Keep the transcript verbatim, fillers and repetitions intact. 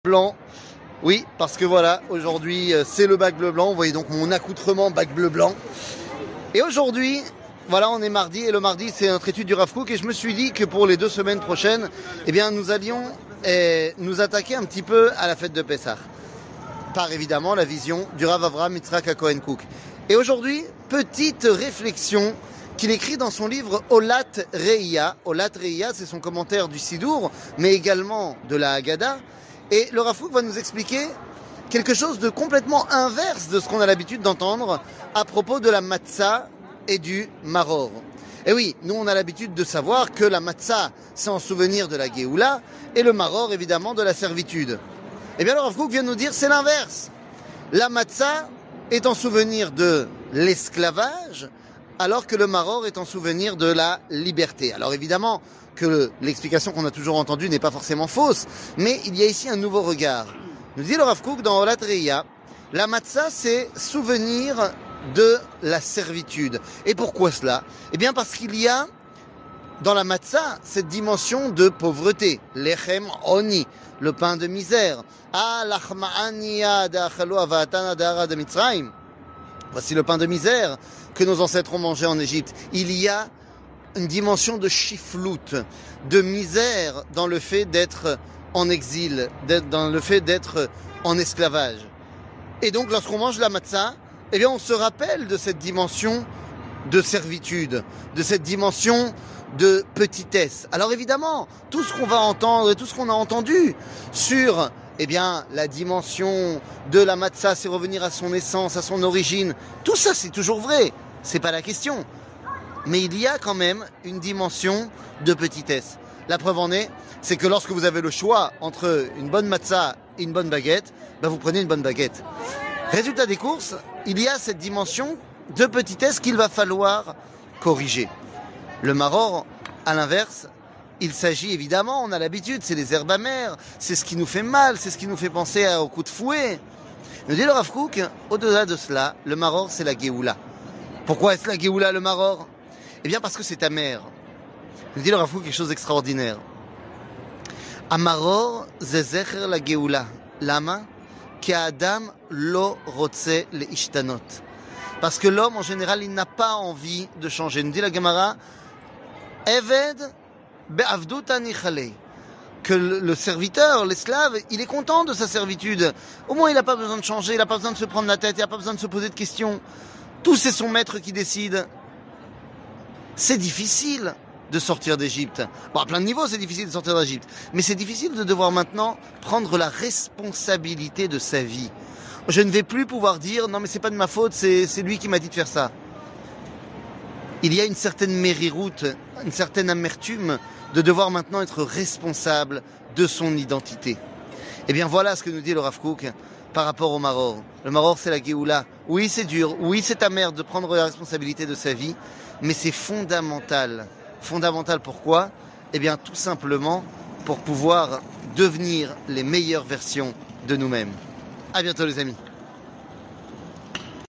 Blanc, oui, parce que voilà, aujourd'hui c'est le bac bleu blanc. Vous voyez donc mon accoutrement bac bleu blanc. Et aujourd'hui, voilà, on est mardi et le mardi c'est notre étude du Rav Kook et je me suis dit que pour les deux semaines prochaines, eh bien nous allions eh, nous attaquer un petit peu à la fête de Pessah, par évidemment la vision du Rav Avraham Yitzhak HaKohen Kook. Et aujourd'hui, petite réflexion qu'il écrit dans son livre Olat Reia. Olat Reia, c'est son commentaire du Sidour, mais également de la Haggadah. Et le Rav Kook va nous expliquer quelque chose de complètement inverse de ce qu'on a l'habitude d'entendre à propos de la matzah et du maror. Et oui, nous on a l'habitude de savoir que la matzah, c'est en souvenir de la Géoula, et le maror, évidemment, de la servitude. Eh bien, le Rav Kook vient nous dire c'est l'inverse. La matzah est en souvenir de l'esclavage, alors que le maror est en souvenir de la liberté. Alors évidemment que l'explication qu'on a toujours entendue n'est pas forcément fausse, mais il y a ici un nouveau regard. Nous dit le Rav Kook dans Olat Reia, la matzah c'est souvenir de la servitude. Et pourquoi cela? Eh bien parce qu'il y a dans la matzah cette dimension de pauvreté, lechem oni, le pain de misère. Ah, lachma'aniya da'achalo avatana da'ara de Mitzrayim. Voici le pain de misère que nos ancêtres ont mangé en Égypte. Il y a une dimension de chiflout, de misère dans le fait d'être en exil, d'être dans le fait d'être en esclavage. Et donc lorsqu'on mange la matzah, eh bien on se rappelle de cette dimension de servitude, de cette dimension de petitesse. Alors évidemment, tout ce qu'on va entendre et tout ce qu'on a entendu sur eh bien, la dimension de la matzah, c'est revenir à son essence, à son origine. Tout ça, c'est toujours vrai. C'est pas la question. Mais il y a quand même une dimension de petitesse. La preuve en est, c'est que lorsque vous avez le choix entre une bonne matzah et une bonne baguette, ben vous prenez une bonne baguette. Résultat des courses, il y a cette dimension de petitesse qu'il va falloir corriger. Le maror, à l'inverse, il s'agit évidemment, on a l'habitude, c'est les herbes amères, c'est ce qui nous fait mal, c'est ce qui nous fait penser au coup de fouet. Nous dit le Rav Kook, au-delà de cela, le maror c'est la Géoula. Pourquoi est-ce la Géoula, le maror? Eh bien parce que c'est amer. Nous dit le Rav Kook quelque chose d'extraordinaire. Amaror zezecher la Géoula. Lama? Ki adam lo rotze le ishtanot. Parce que l'homme en général il n'a pas envie de changer. Nous dit la Gemara, Eved que le serviteur, l'esclave, il est content de sa servitude. Au moins, il n'a pas besoin de changer, il n'a pas besoin de se prendre la tête, il n'a pas besoin de se poser de questions. Tout, c'est son maître qui décide. C'est difficile de sortir d'Égypte. Bon, à plein de niveaux, c'est difficile de sortir d'Égypte. Mais c'est difficile de devoir maintenant prendre la responsabilité de sa vie. Je ne vais plus pouvoir dire, non mais c'est pas de ma faute, c'est, c'est lui qui m'a dit de faire ça. Il y a une certaine mériroute, une certaine amertume de devoir maintenant être responsable de son identité. Eh bien voilà ce que nous dit le Rav Kook par rapport au maror. Le maror c'est la Géoula. Oui c'est dur, oui c'est amer de prendre la responsabilité de sa vie, mais c'est fondamental. Fondamental pourquoi? Eh bien tout simplement pour pouvoir devenir les meilleures versions de nous-mêmes. À bientôt les amis.